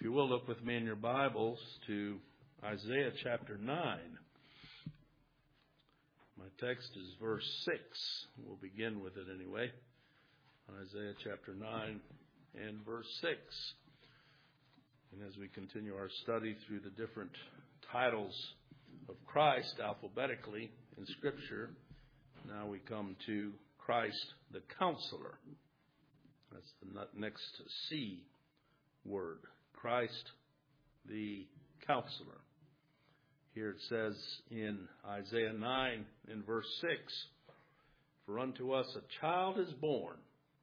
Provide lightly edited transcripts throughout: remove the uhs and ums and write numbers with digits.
If you will, look with me in your Bibles to Isaiah chapter 9. My text is verse 6. We'll begin with it anyway. Isaiah chapter 9 and verse 6. And as we continue our study through the different titles of Christ alphabetically in Scripture, now we come to Christ the Counselor. That's the next C word. Christ the Counselor. Here it says in Isaiah 9 in verse 6, "For unto us a child is born,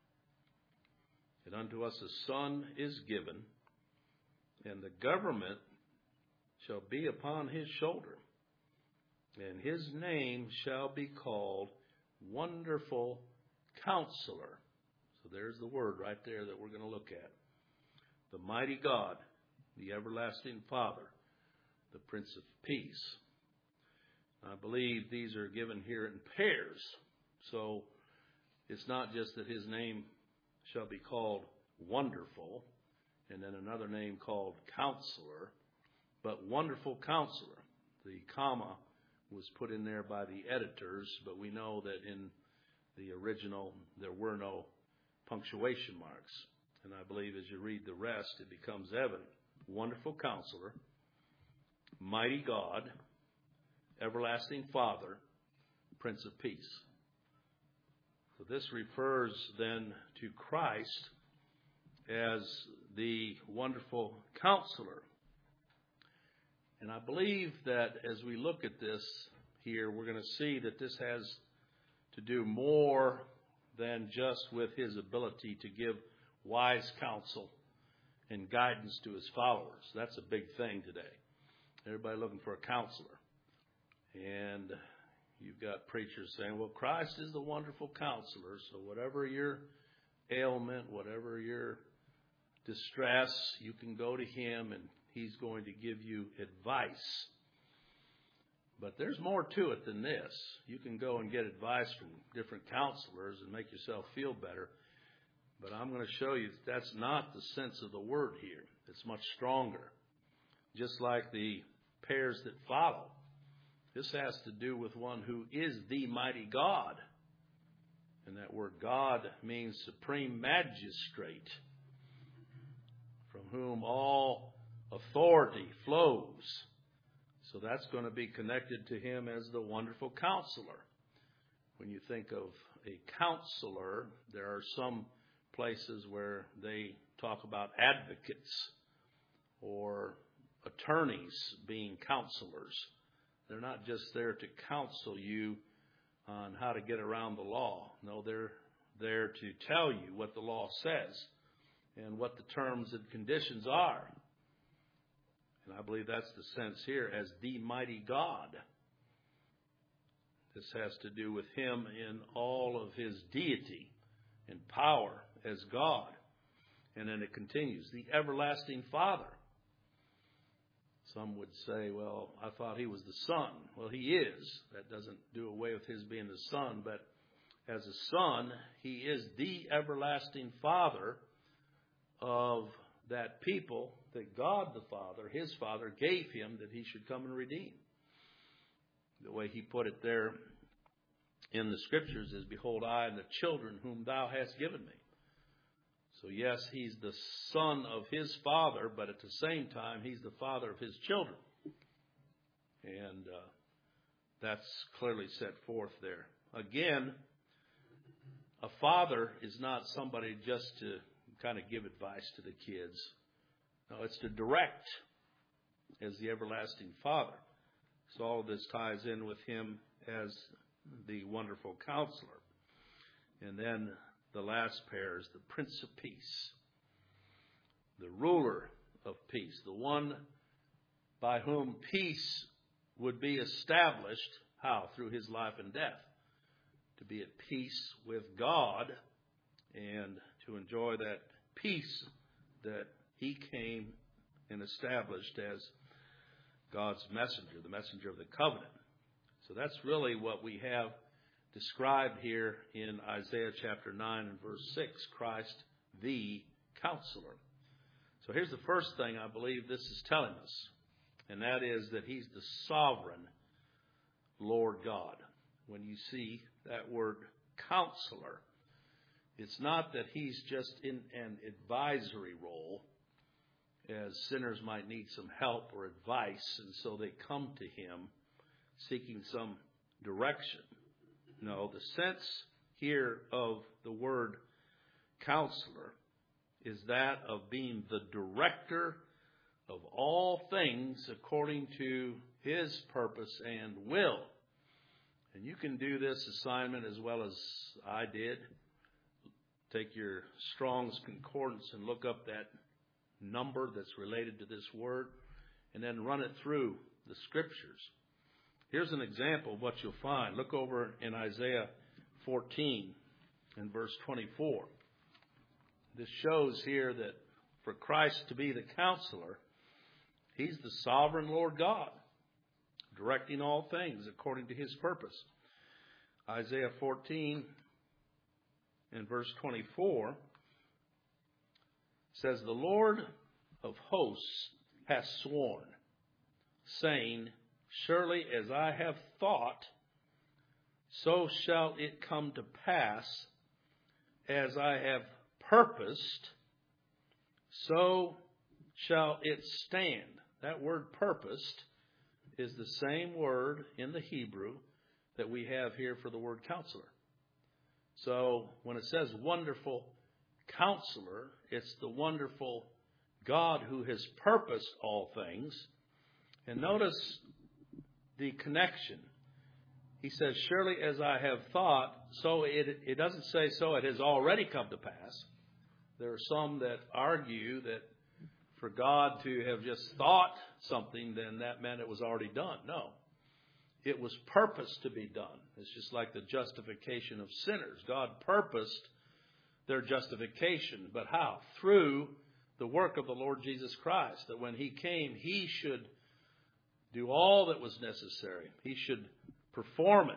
and unto us a son is given, and the government shall be upon his shoulder, and his name shall be called Wonderful Counselor." So there's the word right there that we're going to look at. The mighty God, the everlasting Father, the Prince of Peace. I believe these are given here in pairs. So it's not just that his name shall be called Wonderful, and then another name called Counselor, but Wonderful Counselor. The comma was put in there by the editors, but we know that in the original there were no punctuation marks. And I believe as you read the rest, it becomes evident. Wonderful Counselor, Mighty God, Everlasting Father, Prince of Peace. So this refers then to Christ as the Wonderful Counselor. And I believe that as we look at this here, we're going to see that this has to do more than just with his ability to give wise counsel and guidance to his followers. That's a big thing today. Everybody looking for a counselor. And you've got preachers saying, well, Christ is the wonderful counselor, so whatever your ailment, whatever your distress, you can go to him and he's going to give you advice. But there's more to it than this. You can go and get advice from different counselors and make yourself feel better. But I'm going to show you that that's not the sense of the word here. It's much stronger. Just like the pairs that follow. This has to do with one who is the mighty God. And that word God means supreme magistrate, from whom all authority flows. So that's going to be connected to him as the Wonderful Counselor. When you think of a counselor, there are some places where they talk about advocates or attorneys being counselors. They're not just there to counsel you on how to get around the law. No, they're there to tell you what the law says and what the terms and conditions are. And I believe that's the sense here as the mighty God. This has to do with him in all of his deity and power as God. And then it continues, the everlasting Father. Some would say, well, I thought he was the Son. Well, he is. That doesn't do away with his being the Son, but as a Son, he is the everlasting Father of that people that God the Father, his Father, gave him that he should come and redeem. The way he put it there in the Scriptures is, behold, I and the children whom thou hast given me. So yes, he's the Son of his Father, but at the same time, he's the Father of his children. And that's clearly set forth there. Again, a father is not somebody just to kind of give advice to the kids. No, it's to direct as the everlasting Father. So all of this ties in with him as the Wonderful Counselor. And then the last pair is the Prince of Peace, the ruler of peace, the one by whom peace would be established. How? Through his life and death. To be at peace with God and to enjoy that peace that he came and established as God's messenger, the messenger of the covenant. So that's really what we have described here in Isaiah chapter 9 and verse 6, Christ the Counselor. So here's the first thing I believe this is telling us, and that is that He's the sovereign Lord God. When you see that word counselor, it's not that He's just in an advisory role, as sinners might need some help or advice, and so they come to Him seeking some direction. No, the sense here of the word counselor is that of being the director of all things according to His purpose and will. And you can do this assignment as well as I did. Take your Strong's Concordance and look up that number that's related to this word, and then run it through the Scriptures. Here's an example of what you'll find. Look over in Isaiah 14 and verse 24. This shows here that for Christ to be the counselor, He's the sovereign Lord God, directing all things according to His purpose. Isaiah 14 and verse 24 says, "The Lord of hosts hath sworn, saying, Surely as I have thought, so shall it come to pass. As I have purposed, so shall it stand." That word purposed is the same word in the Hebrew that we have here for the word counselor. So when it says wonderful counselor, it's the wonderful God who has purposed all things. And notice the connection. He says, surely as I have thought, so it doesn't say so it has already come to pass. There are some that argue that for God to have just thought something, then that meant it was already done. No. It was purposed to be done. It's just like the justification of sinners. God purposed their justification. But how? Through the work of the Lord Jesus Christ. That when He came, He should do all that was necessary. He should perform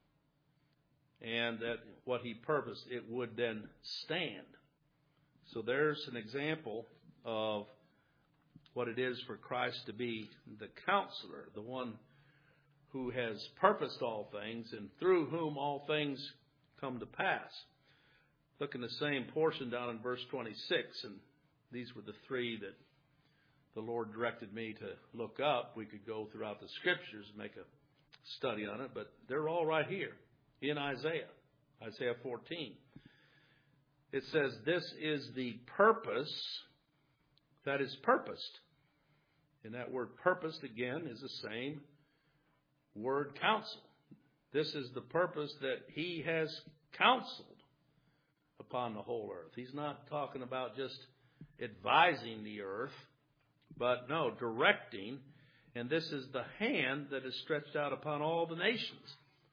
it. And that what He purposed, it would then stand. So there's an example of what it is for Christ to be the counselor, the one who has purposed all things and through whom all things come to pass. Look in the same portion down in verse 26, and these were the three that the Lord directed me to look up. We could go throughout the Scriptures and make a study on it, but they're all right here in Isaiah 14. It says, this is the purpose that is purposed. And that word purposed, again, is the same word counsel. This is the purpose that He has counseled upon the whole earth. He's not talking about just advising the earth, but no, directing. And this is the hand that is stretched out upon all the nations.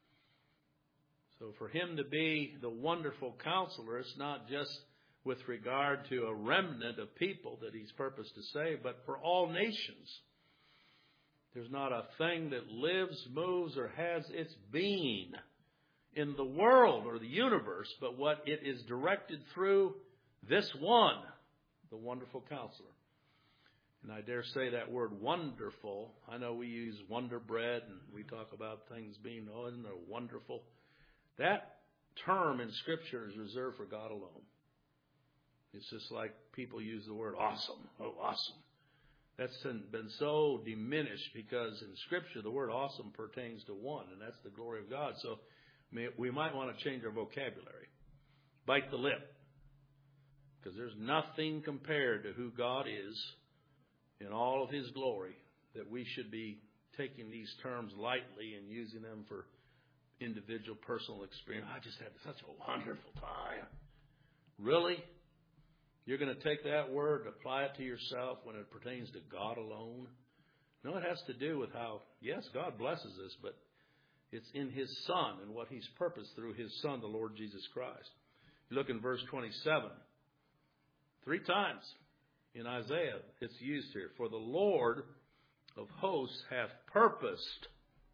So for Him to be the wonderful counselor, it's not just with regard to a remnant of people that He's purposed to save, but for all nations. There's not a thing that lives, moves, or has its being in the world or the universe, but what it is directed through this one, the wonderful counselor. And I dare say that word wonderful, I know we use Wonder Bread and we talk about things being, isn't it wonderful? That term in Scripture is reserved for God alone. It's just like people use the word awesome. Oh, awesome. That's been so diminished because in Scripture the word awesome pertains to one, and that's the glory of God. So we might want to change our vocabulary. Bite the lip. Because there's nothing compared to who God is in all of His glory that we should be taking these terms lightly and using them for individual personal experience. I just had such a wonderful time. Really? You're going to take that word and apply it to yourself when it pertains to God alone? No, it has to do with how, yes, God blesses us, but it's in His Son and what He's purposed through His Son, the Lord Jesus Christ. You look in verse 27. 3 times in Isaiah it's used here. For the Lord of hosts hath purposed,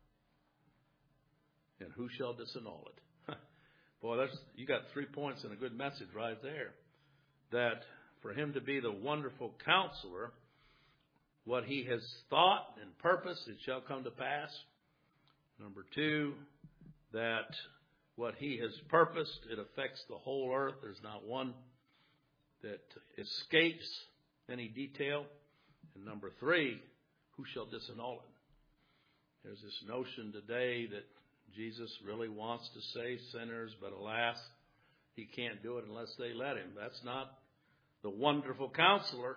and who shall disannul it? Boy, you got 3 points and a good message right there. That for him to be the wonderful counselor, what he has thought and purposed, it shall come to pass. Number 2, that what he has purposed, it affects the whole earth. There's not one that escapes any detail. And number 3, who shall disannul it? There's this notion today that Jesus really wants to save sinners, but alas, he can't do it unless they let him. That's not the wonderful counselor.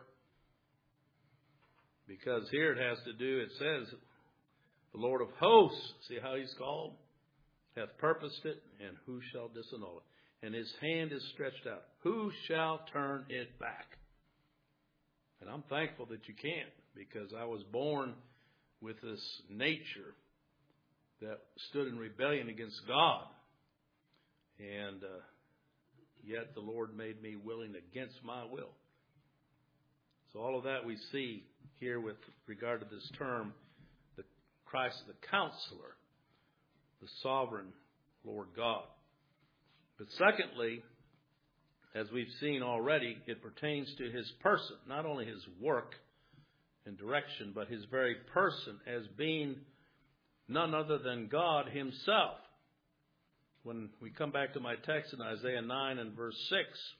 Because here it has to do, it says, the Lord of hosts, see how he's called? Hath purposed it, and who shall disannul it? And his hand is stretched out. Who shall turn it back? And I'm thankful that you can't, because I was born with this nature that stood in rebellion against God. And yet the Lord made me willing against my will. So all of that we see here with regard to this term, the Christ the Counselor, the sovereign Lord God. But secondly, as we've seen already, it pertains to his person, not only his work and direction, but his very person as being none other than God himself. When we come back to my text in Isaiah 9 and verse 6,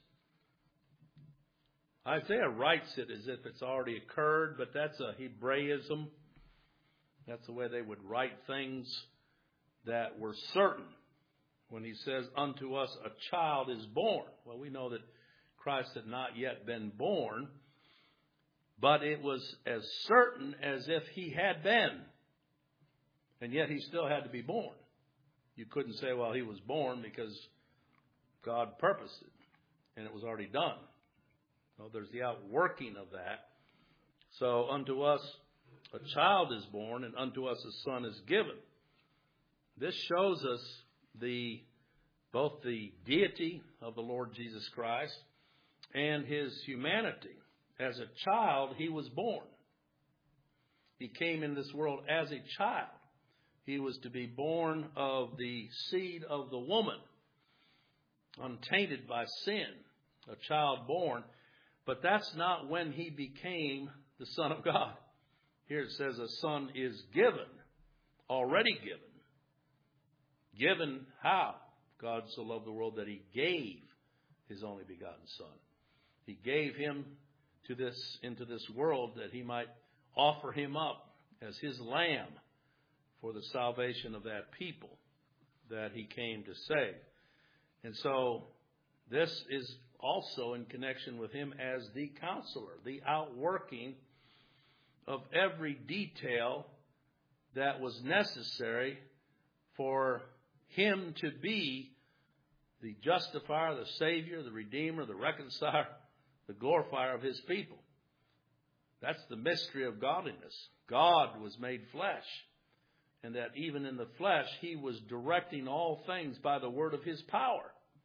Isaiah writes it as if it's already occurred, but that's a Hebraism. That's the way they would write things that were certain. When he says, unto us a child is born. Well, we know that Christ had not yet been born, but it was as certain as if he had been. And yet he still had to be born. You couldn't say, well, he was born because God purposed it, and it was already done. No, there's the outworking of that. So unto us a child is born, and unto us a son is given. This shows us both the deity of the Lord Jesus Christ and his humanity. As a child, he was born. He came in this world as a child. He was to be born of the seed of the woman, untainted by sin, a child born. But that's not when he became the Son of God. Here it says a son is given, already given. Given how? God so loved the world that he gave his only begotten Son. He gave him into this world that he might offer him up as his lamb for the salvation of that people that he came to save. And so this is also in connection with him as the counselor, the outworking of every detail that was necessary for him to be the justifier, the Savior, the Redeemer, the reconciler, the glorifier of his people. That's the mystery of godliness. God was made flesh, and that even in the flesh, he was directing all things by the word of his power.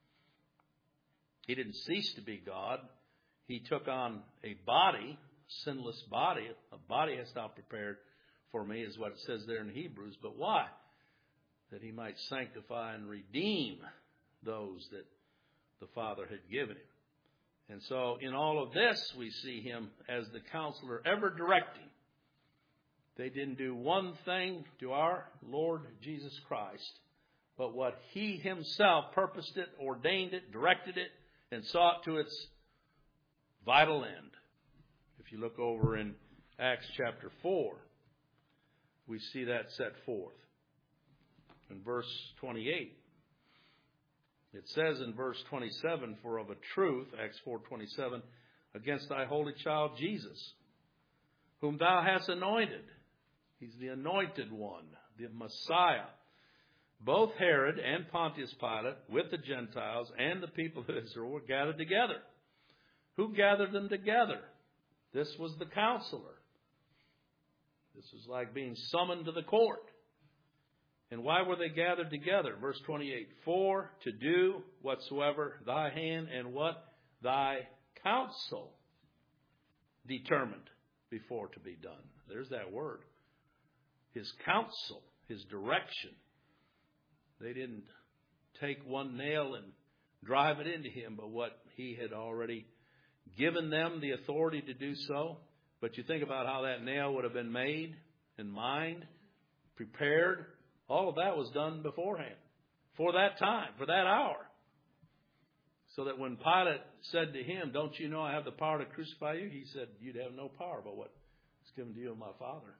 He didn't cease to be God. He took on a body, sinless body. A body has not prepared for me, is what it says there in Hebrews. But why? That he might sanctify and redeem those that the Father had given him. And so in all of this, we see him as the counselor ever directing. They didn't do one thing to our Lord Jesus Christ, but what he himself purposed it, ordained it, directed it, and saw it to its vital end. If you look over in Acts chapter 4, we see that set forth. In verse 28, it says in verse 27, for of a truth, Acts 4:27, against thy holy child Jesus, whom thou hast anointed. He's the anointed one, the Messiah. Both Herod and Pontius Pilate, with the Gentiles and the people of Israel, were gathered together. Who gathered them together? This was the counselor. This was like being summoned to the court. And why were they gathered together? Verse 28, for to do whatsoever thy hand and what thy counsel determined before to be done. There's that word. His counsel, his direction. They didn't take one nail and drive it into him, but what he had already given them the authority to do so. But you think about how that nail would have been made in mind, prepared. All of that was done beforehand, for that time, for that hour. So that when Pilate said to him, don't you know I have the power to crucify you? He said, you'd have no power but what is given to you of my Father.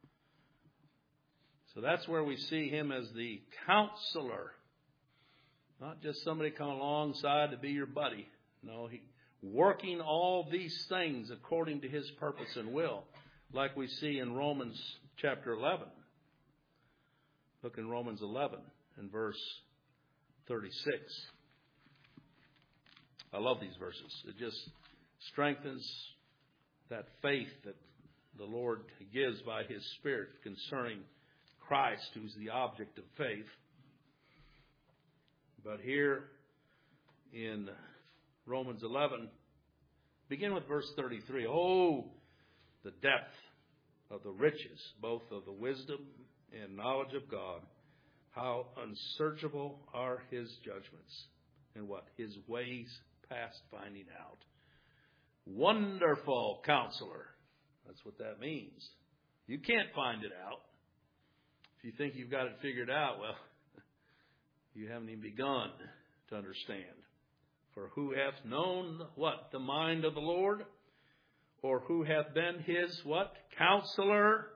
So that's where we see him as the counselor. Not just somebody come alongside to be your buddy. No, he working all these things according to his purpose and will, like we see in Romans chapter 11. Look in Romans 11 and verse 36. I love these verses. It just strengthens that faith that the Lord gives by his Spirit concerning Christ, who's the object of faith. But here in Romans 11, begin with verse 33. Oh, the depth of the riches, both of the wisdom and knowledge of God. How unsearchable are his judgments, and what? His ways past finding out. Wonderful Counselor. That's what that means. You can't find it out. If you think you've got it figured out, well, you haven't even begun to understand. For who hath known what? The mind of the Lord? Or who hath been his what? Counselor?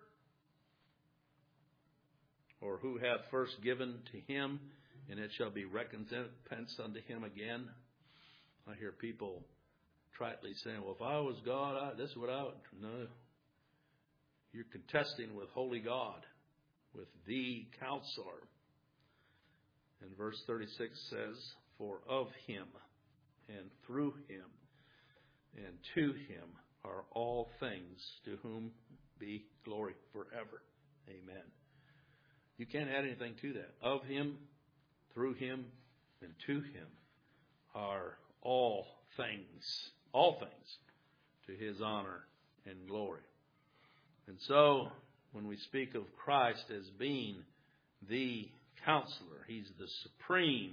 Or who hath first given to him, and it shall be recompense unto him again? I hear people tritely saying, well, if I was God, this is what I would. No. You're contesting with holy God, with the Counselor. And verse 36 says, for of him and through him and to him are all things, to whom be glory forever. Amen. You can't add anything to that. Of him, through him, and to him are all things to his honor and glory. And so, when we speak of Christ as being the Counselor, he's the supreme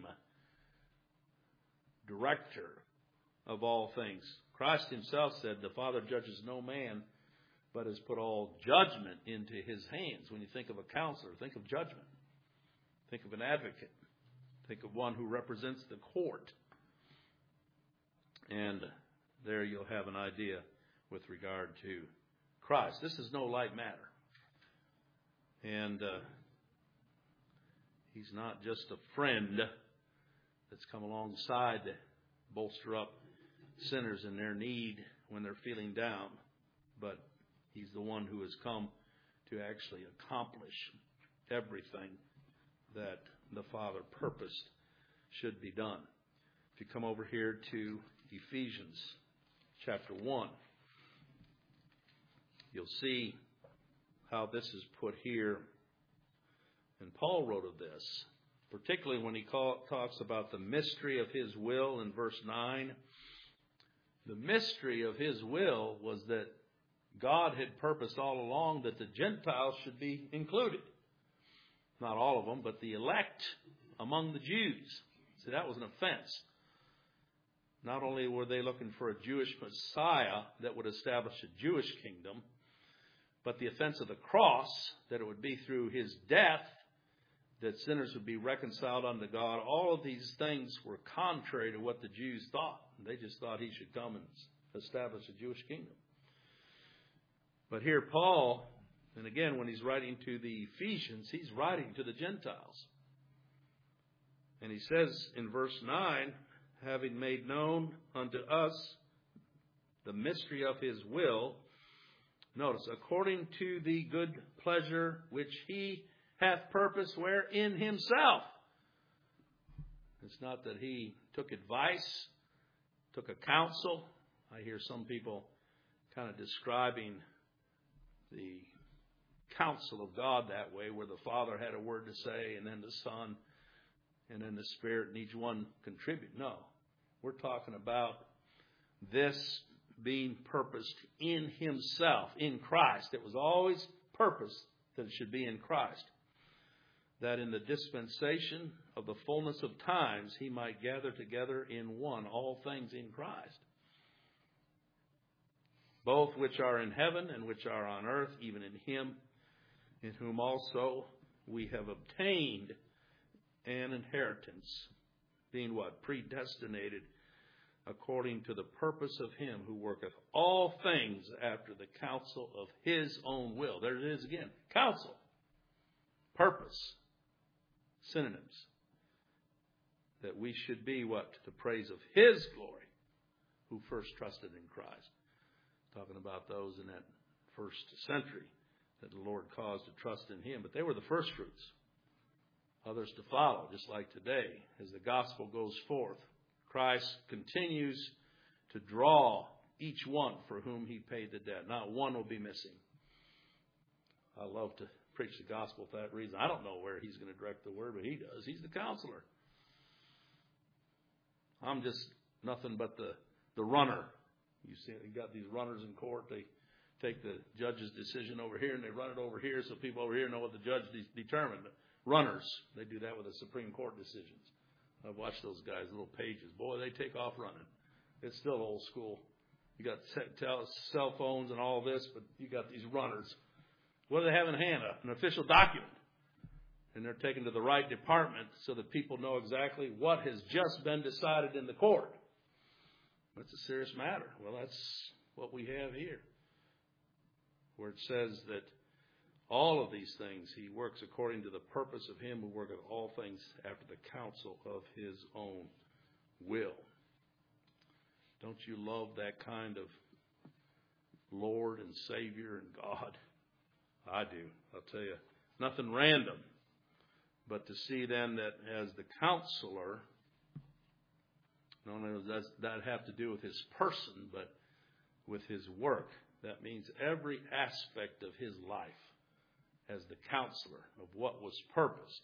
director of all things. Christ himself said, the Father judges no man, but has put all judgment into his hands. When you think of a counselor, think of judgment. Think of an advocate. Think of one who represents the court. And there you'll have an idea with regard to Christ. This is no light matter. And he's not just a friend that's come alongside to bolster up sinners in their need when they're feeling down, but he's the one who has come to actually accomplish everything that the Father purposed should be done. If you come over here to Ephesians chapter 1, you'll see how this is put here. And Paul wrote of this, particularly when he talks about the mystery of his will in verse 9. The mystery of his will was that God had purposed all along that the Gentiles should be included. Not all of them, but the elect among the Jews. See, that was an offense. Not only were they looking for a Jewish Messiah that would establish a Jewish kingdom, but the offense of the cross, that it would be through his death that sinners would be reconciled unto God. All of these things were contrary to what the Jews thought. They just thought he should come and establish a Jewish kingdom. But here Paul, and again when he's writing to the Ephesians, he's writing to the Gentiles. And he says in verse 9, having made known unto us the mystery of his will, notice, according to the good pleasure which he hath purposed where in himself. It's not that he took advice, took a counsel. I hear some people kind of describing the counsel of God that way, where the Father had a word to say, and then the Son, and then the Spirit, and each one contribute. No, we're talking about this being purposed in himself, in Christ. It was always purposed that it should be in Christ, that in the dispensation of the fullness of times he might gather together in one all things in Christ. both which are in heaven and which are on earth, even in him, in whom also we have obtained an inheritance, being what? Predestinated according to the purpose of him who worketh all things after the counsel of his own will. There it is again. Counsel. Purpose. Synonyms. That we should be what? To the praise of his glory, who first trusted in Christ. Talking about those in that first century that the Lord caused to trust in him. But they were the first fruits. Others to follow, just like today. As the gospel goes forth, Christ continues to draw each one for whom he paid the debt. Not one will be missing. I love to preach the gospel for that reason. I don't know where he's going to direct the word, but he does. He's the counselor. I'm just nothing but the runner. You see, you got these runners in court. They take the judge's decision over here and they run it over here so people over here know what the judge determined. Runners, they do that with the Supreme Court decisions. I've watched those guys, little pages. Boy, they take off running. It's still old school. You got cell phones and all this, but you got these runners. What do they have in hand? An official document. And they're taken to the right department so that people know exactly what has just been decided in the court. It's a serious matter. Well, that's what we have here, where it says that all of these things he works according to the purpose of him who worketh all things after the counsel of his own will. Don't you love that kind of Lord and Savior and God? I do. I'll tell you, nothing random. But to see then that as the counselor, not only does that have to do with his person, but with his work. That means every aspect of his life as the counselor of what was purposed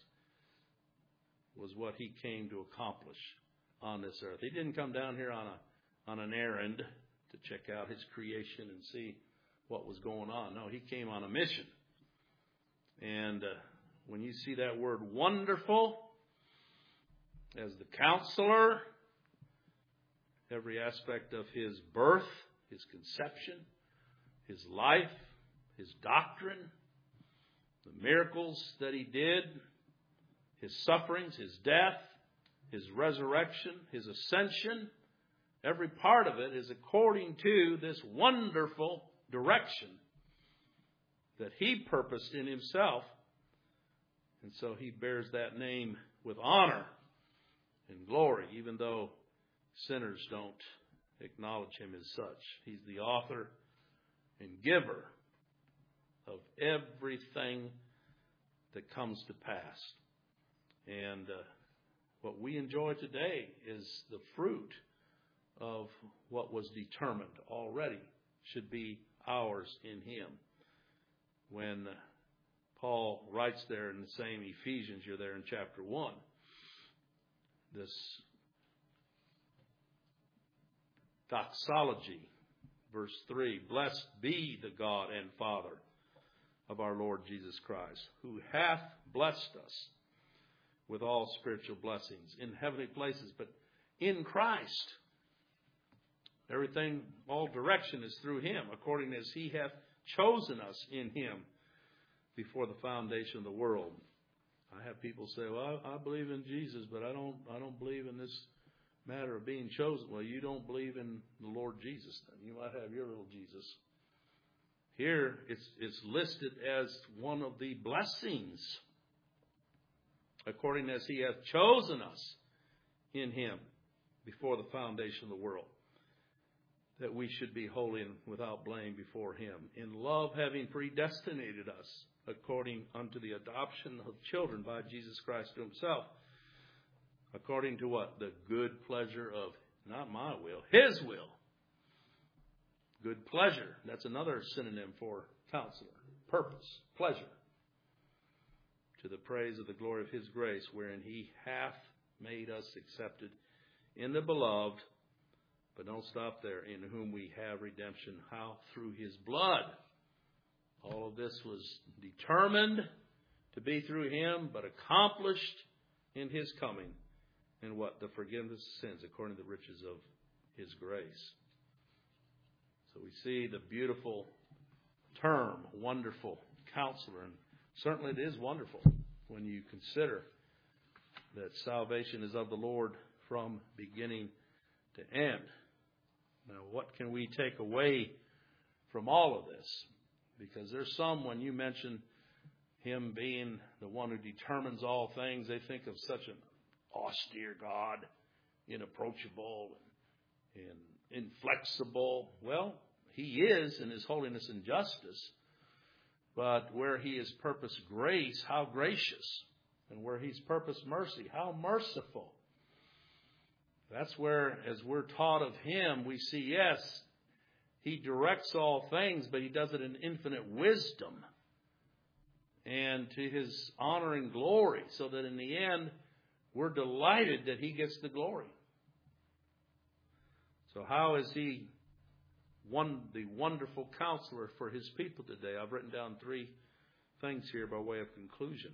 was what he came to accomplish on this earth. He didn't come down here on an errand to check out his creation and see what was going on. No, he came on a mission. And when you see that word wonderful as the counselor, every aspect of his birth, his conception, his life, his doctrine, the miracles that he did, his sufferings, his death, his resurrection, his ascension, every part of it is according to this wonderful direction that he purposed in himself. And so he bears that name with honor and glory, even though sinners don't acknowledge him as such. He's the author and giver of everything that comes to pass. And what we enjoy today is the fruit of what was determined already should be ours in him. When Paul writes there in the same Ephesians, you're there in chapter 1, this doxology, verse 3, blessed be the God and Father of our Lord Jesus Christ, who hath blessed us with all spiritual blessings in heavenly places. But in Christ, everything, all direction is through him, according as he hath chosen us in him before the foundation of the world. I have people say, well, I believe in Jesus, but I don't believe in this matter of being chosen. Well, you don't believe in the Lord Jesus then. You might have your little Jesus. Here it's listed as one of the blessings, according as he hath chosen us in him before the foundation of the world, that we should be holy and without blame before him, in love having predestinated us according unto the adoption of children by Jesus Christ to himself, according to what? The good pleasure of, not my will, his will. Good pleasure. That's another synonym for counselor. Purpose. Pleasure. To the praise of the glory of his grace, wherein he hath made us accepted in the beloved. But don't stop there. In whom we have redemption. How? Through his blood. All of this was determined to be through him, but accomplished in his coming. And what? The forgiveness of sins according to the riches of his grace. So we see the beautiful term, wonderful counselor. And certainly it is wonderful when you consider that salvation is of the Lord from beginning to end. Now, what can we take away from all of this? Because there's some, when you mention Him being the one who determines all things, they think of such an austere God, inapproachable and inflexible. Well, He is in His holiness and justice, but where He is purpose grace, how gracious. And where He's purpose mercy, how merciful. That's where, as we're taught of Him, we see, yes, He directs all things, but He does it in infinite wisdom and to His honor and glory, so that in the end, we're delighted that He gets the glory. So how is He the wonderful counselor for His people today? I've written down 3 things here by way of conclusion.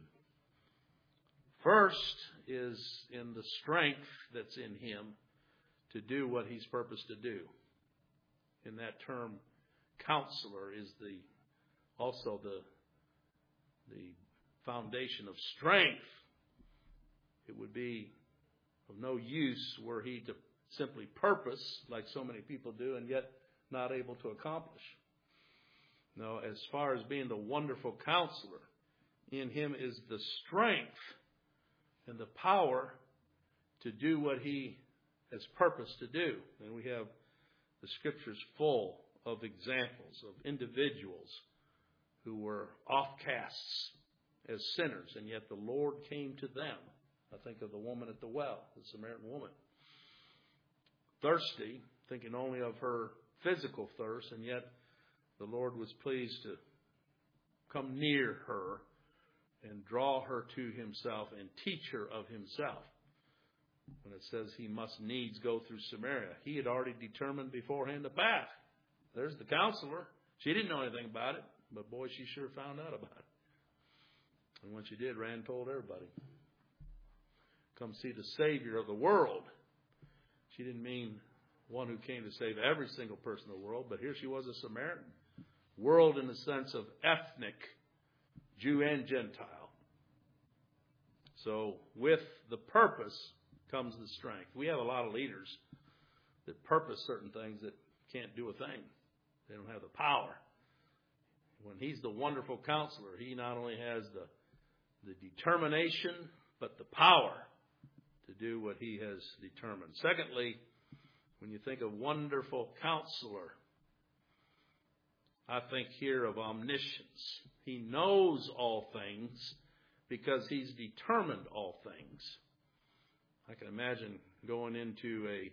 First is in the strength that's in Him to do what He's purposed to do. In that term, counselor is also the foundation of strength. It would be of no use were He to simply purpose, like so many people do, and yet not able to accomplish. No, as far as being the wonderful counselor, in Him is the strength and the power to do what He has purposed to do. And we have the Scriptures full of examples of individuals who were offcasts as sinners, and yet the Lord came to them. I think of the woman at the well, the Samaritan woman. Thirsty, thinking only of her physical thirst, and yet the Lord was pleased to come near her and draw her to Himself and teach her of Himself. When it says He must needs go through Samaria, He had already determined beforehand the path. There's the counselor. She didn't know anything about it, but boy, she sure found out about it. And when she did, ran and told everybody. Come see the Savior of the world. She didn't mean one who came to save every single person in the world, but here she was, a Samaritan. World in the sense of ethnic, Jew and Gentile. So with the purpose comes the strength. We have a lot of leaders that purpose certain things that can't do a thing. They don't have the power. When He's the wonderful counselor, He not only has the determination, but the power to do what He has determined. Secondly, when you think of wonderful counselor, I think here of omniscience. He knows all things because He's determined all things. I can imagine going into a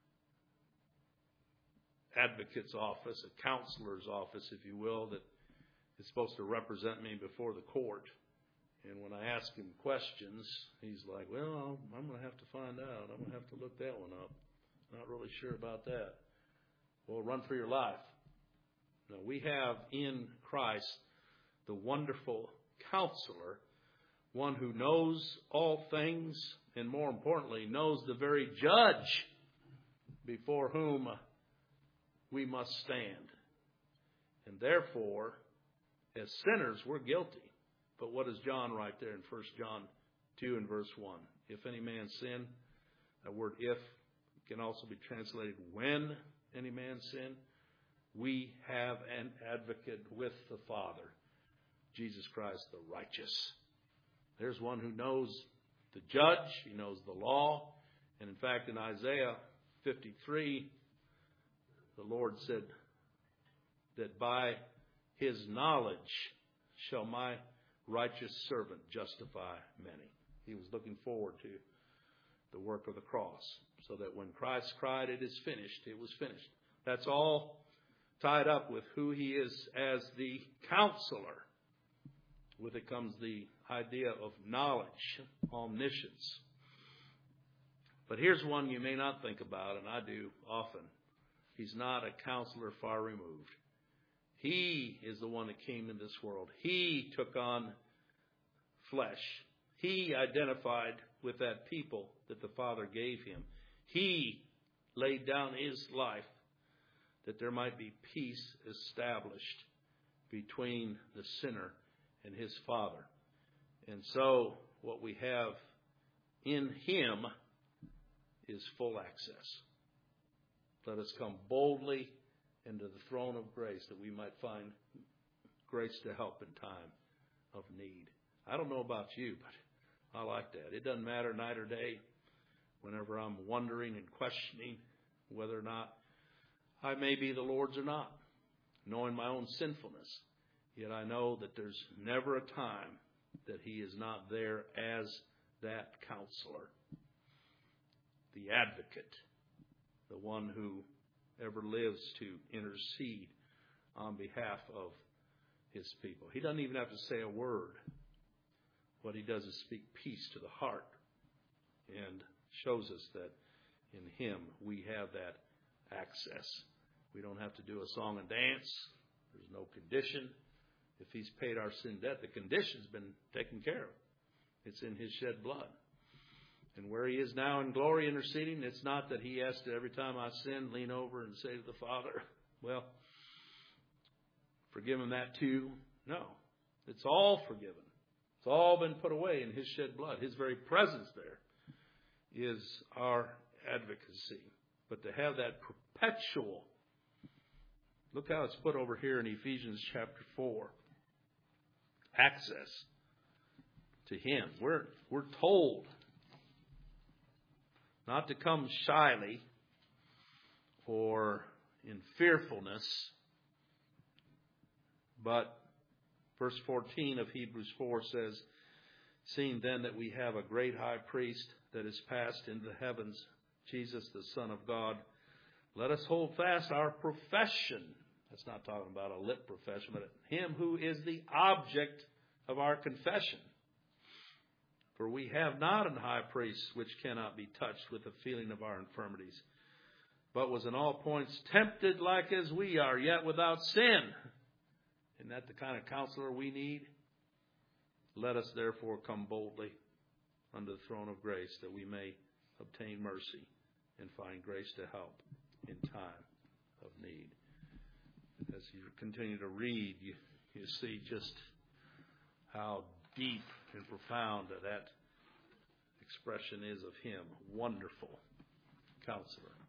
advocate's office, a counselor's office, if you will, that is supposed to represent me before the court. And when I ask him questions, he's like, well, I'm going to have to find out. I'm going to have to look that one up. Not really sure about that. Well, run for your life. No, we have in Christ the wonderful counselor, one who knows all things, and more importantly, knows the very judge before whom we must stand. And therefore, as sinners, we're guilty. But what does John write there in 1 John 2 and verse 1? If any man sin, that word if can also be translated when any man sin. We have an advocate with the Father, Jesus Christ the righteous. There's one who knows the judge, he knows the law. And in fact, in Isaiah 53, the Lord said that by His knowledge shall my righteous servant justify many. He was looking forward to the work of the cross, so that when Christ cried, it is finished, it was finished. That's all tied up with who He is as the counselor. With it comes the idea of knowledge, omniscience. But here's one you may not think about, and I do often. He's not a counselor far removed. He is the one that came in this world. He took on flesh. He identified with that people that the Father gave Him. He laid down His life that there might be peace established between the sinner and his Father. And so what we have in him is full access. Let us come boldly into the throne of grace that we might find grace to help in time of need. I don't know about you, but I like that. It doesn't matter night or day. Whenever I'm wondering and questioning whether or not I may be the Lord's or not, knowing my own sinfulness, yet I know that there's never a time that he is not there as that counselor, the advocate, the one who ever lives to intercede on behalf of his people. He doesn't even have to say a word. What he does is speak peace to the heart and shows us that in him we have that access. We don't have to do a song and dance. There's no condition. If he's paid our sin debt, the condition's been taken care of. It's in his shed blood. And where he is now in glory interceding, it's not that he has to, every time I sin, lean over and say to the Father, well, forgive him that too. No. It's all forgiven. It's all been put away in his shed blood. His very presence there is our advocacy. But to have that perpetual, look how it's put over here in Ephesians chapter 4, access to him. We're told not to come shyly or in fearfulness, but verse 14 of Hebrews 4 says, seeing then that we have a great high priest that is passed into the heavens, Jesus the Son of God, let us hold fast our profession. That's not talking about a lip profession, but him who is the object of our confession. For we have not an high priest which cannot be touched with the feeling of our infirmities, but was in all points tempted like as we are, yet without sin. Isn't that the kind of counselor we need? Let us therefore come boldly under the throne of grace, that we may obtain mercy and find grace to help in time of need. As you continue to read, you see just how deep and profound that expression is of him. Wonderful Counselor.